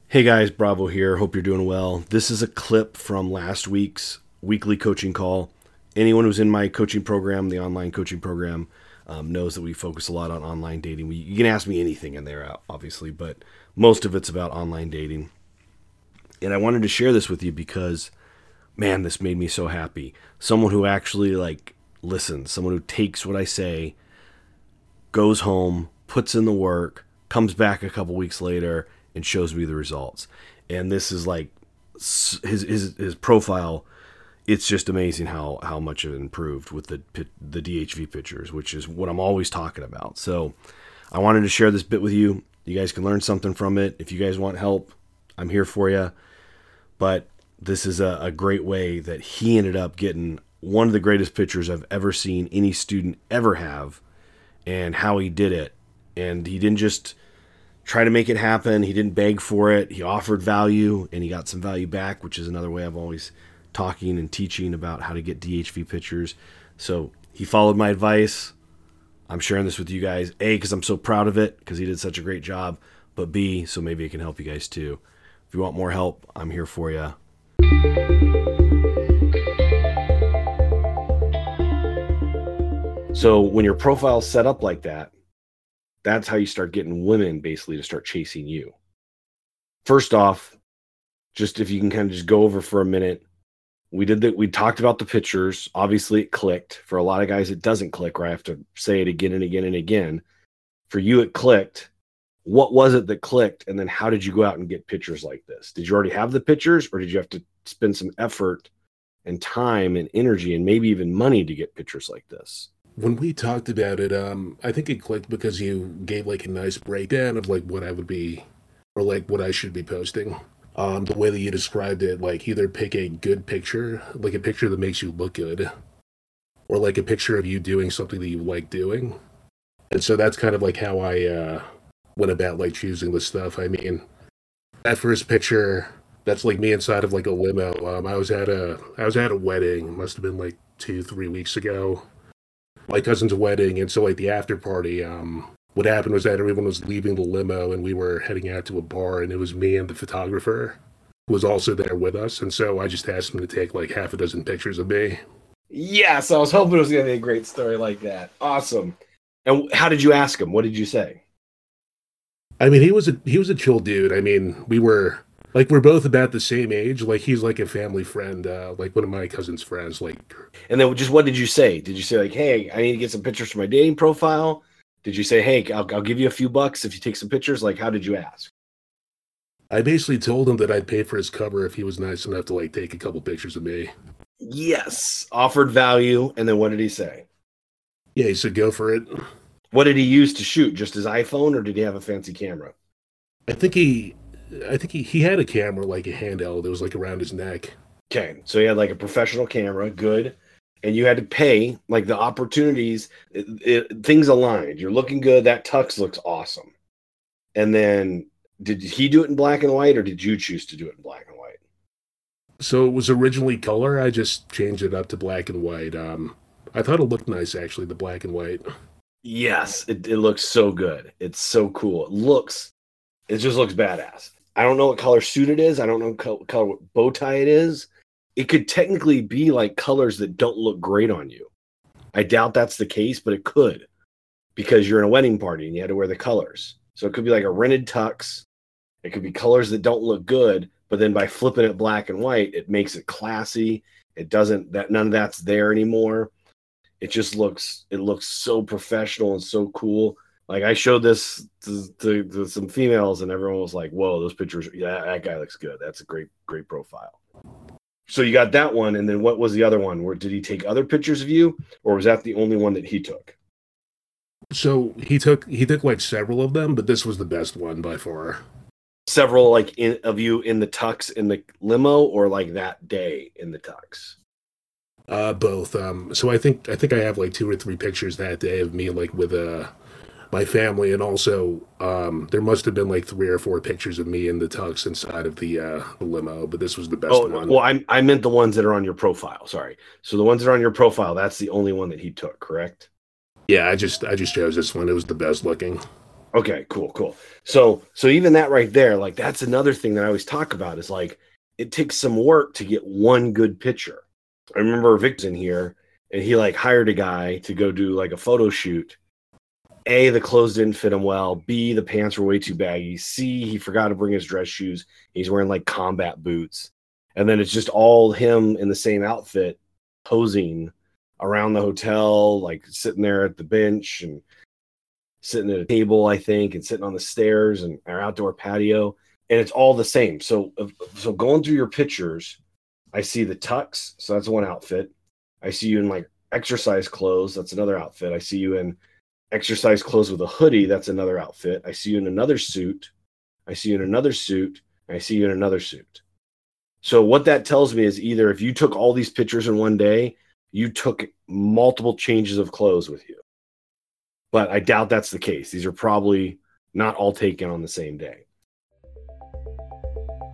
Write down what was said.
Hey guys, Bravo here. Hope you're doing well. This is a clip from last week's weekly coaching call. Anyone who's in my coaching program, the online coaching program, knows that we focus a lot on online dating. You can ask me anything in there, obviously, but most of it's about online dating. And I wanted to share this with you because, man, this made me so happy. Someone who actually listens, someone who takes what I say, goes home, puts in the work, comes back a couple weeks later, and shows me the results. And this is like his profile. It's just amazing how much it improved with the DHV pictures, which is what I'm always talking about. So I wanted to share this bit with you. You guys can learn something from it. If you guys want help, I'm here for you. But this is a great way that he ended up getting one of the greatest pictures I've ever seen any student ever have, and how he did it. And he didn't just try to make it happen. He didn't beg for it. He offered value, and he got some value back, which is another way I've always talking and teaching about how to get DHV pictures. So he followed my advice. I'm sharing this with you guys, A, because I'm so proud of it, because he did such a great job, but B, so maybe it can help you guys too. If you want more help, I'm here for you. So when your profile's set up like that, that's how you start getting women basically to start chasing you. First off, just if you can kind of just go over for a minute, we talked about the pictures. Obviously it clicked. For a lot of guys, it doesn't click, or I have to say it again and again and again. For you, it clicked. What was it that clicked? And then how did you go out and get pictures like this? Did you already have the pictures, or did you have to spend some effort and time and energy and maybe even money to get pictures like this? When we talked about it, I think it clicked because you gave like a nice breakdown of like what I would be, or like what I should be posting. The way that you described it, like either pick a good picture, like a picture that makes you look good, or like a picture of you doing something that you like doing. And so that's kind of like how I went about like choosing the stuff. I mean, that first picture, that's like me inside of like a limo. I was at a wedding. It must have been like 2-3 weeks ago, my cousin's wedding, and so like the after party, what happened was that everyone was leaving the limo and we were heading out to a bar, and it was me and the photographer who was also there with us, and so I just asked him to take like half a dozen pictures of me. Yes, I was hoping it was going to be a great story like that. Awesome. And how did you ask him? What did you say? I mean, he was a chill dude. I mean, we're both about the same age. Like he's like a family friend, like one of my cousin's friends. Like, And then just what did you say? Did you say like, "Hey, I need to get some pictures for my dating profile"? Did you say, "Hey, I'll give you a few bucks if you take some pictures"? Like, how did you ask? I basically told him that I'd pay for his cover if he was nice enough to like take a couple pictures of me. Yes, offered value. And then what did he say? Yeah, he said go for it. What did he use to shoot? Just his iPhone, or did he have a fancy camera? I think he, I think he had a camera, like a handheld that was like around his neck. Okay, so he had like a professional camera, good. And you had to pay, like the opportunities, things aligned. You're looking good. That tux looks awesome. And then did he do it in black and white, or did you choose to do it in black and white? So it was originally color. I just changed it up to black and white. I thought it looked nice actually, the black and white. Yes, it looks so good. It's so cool. It just looks badass. I don't know what color suit it is. I don't know color what bow tie it is. It could technically be like colors that don't look great on you. I doubt that's the case, but it could, because you're in a wedding party and you had to wear the colors. So it could be like a rented tux. It could be colors that don't look good, but then by flipping it black and white, it makes it classy. It doesn't, that none of that's there anymore. It looks so professional and so cool. Like I showed this to some females, and everyone was like, "Whoa, those pictures! Yeah, that guy looks good. That's a great profile." So you got that one, and then what was the other one? Where did he take other pictures of you, or was that the only one that he took? So he took like several of them, but this was the best one by far. Several of you in the tux in the limo, or like that day in the tux? Both. So I think I have like 2 or 3 pictures that day of me like with my family, and also there must have been like 3 or 4 pictures of me in the tux inside of the limo, but this was the best Oh, one. well, I meant the ones that are on your profile. Sorry. So the ones that are on your profile, that's the only one that he took, correct? Yeah, I just chose this one. It was the best looking. Okay, cool. So even that right there, like that's another thing that I always talk about is like it takes some work to get one good picture. I remember Vic's in here and he like hired a guy to go do like a photo shoot. A, the clothes didn't fit him well. B, the pants were way too baggy. C, he forgot to bring his dress shoes. He's wearing like combat boots. And then it's just all him in the same outfit posing around the hotel, like sitting there at the bench and sitting at a table, I think, and sitting on the stairs and our outdoor patio. And it's all the same. So going through your pictures, I see the tux. So that's one outfit. I see you in like exercise clothes. That's another outfit. I see you in exercise clothes with a hoodie. That's another outfit. I see you in another suit. I see you in another suit. I see you in another suit. So what that tells me is either if you took all these pictures in one day, you took multiple changes of clothes with you. But I doubt that's the case. These are probably not all taken on the same day.